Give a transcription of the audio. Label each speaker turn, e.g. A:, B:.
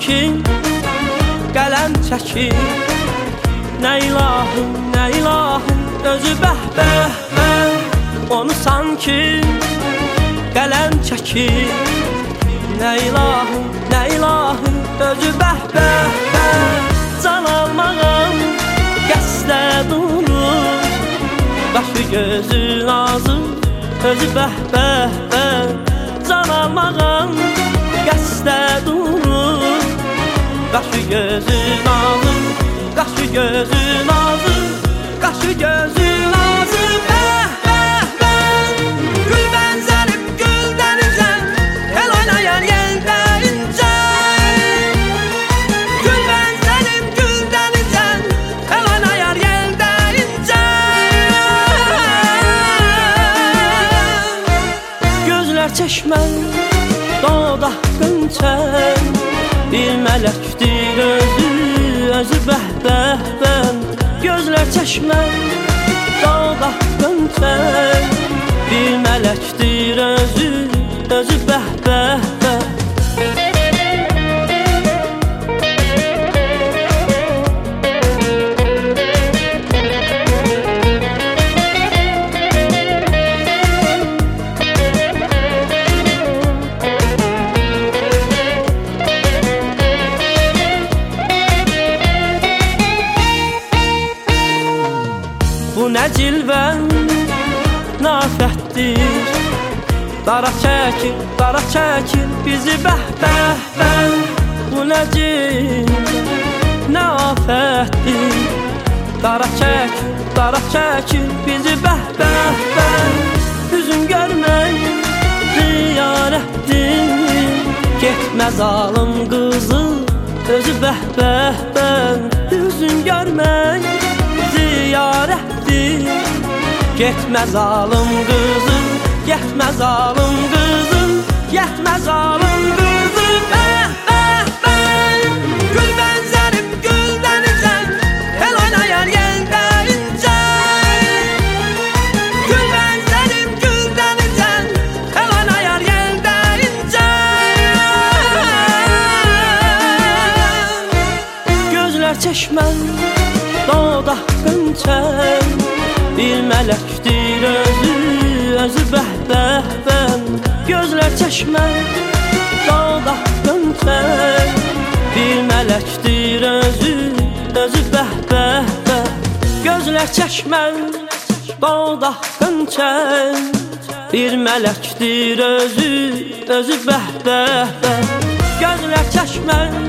A: sanki qələm çəkir. Nə ilahım, özü bəh-bəh, onu sanki qələm çəkir. Nə ilahım, özü bəh-bəh, can almağım qəsdə durur. Qaşı gözü nazım, özü bəh-bəh, can almağım qəsdə durur. Qaşı gözü nazım, qaşı gözü nazım, qaşı gözü nazım, bəh-bəh, gül bənzərim gül dənizəm, el oynayan yeldə incə. Gül bənzərim gül dənizəm, el oynayan yeldə incə. Gözlər çeşmən, dodaq qönçən, bir mələkdir özü bəh-bəh. Gözlər çeşmən, dodaq qönçən, bir mələkdir özü bəh-bəh. Bu nə cilvən nafətdir, dara çəkir bizi bəh-bəh. Bu nə cilvən nafətdir, dara çəkir bizi bəh-bəh. Üzün görmək ziyarətdir, getmə zalım qızı, özü bəh-bəh. Üzün görmək ziyarətdir, getmə zalım qızım, getmə zalım qızım, getmə zalım qızım, bəh-bəh. Gül bənzərim gül dənizəm, el oynayan yeldə incə. Gül bənzərim gül dənizəm, el oynayan yeldə incə. Gözlər çeşmən, dodaq qönçən, bir mələkdir özü bəh-bəh. Gözlər çeşmən, dodaq qönçən, bir mələkdir özü bəh-bəh. Gözlər çeşmən, dodaq qönçən, bir mələkdir özü bəh-bəh. Gözlər çeşmən,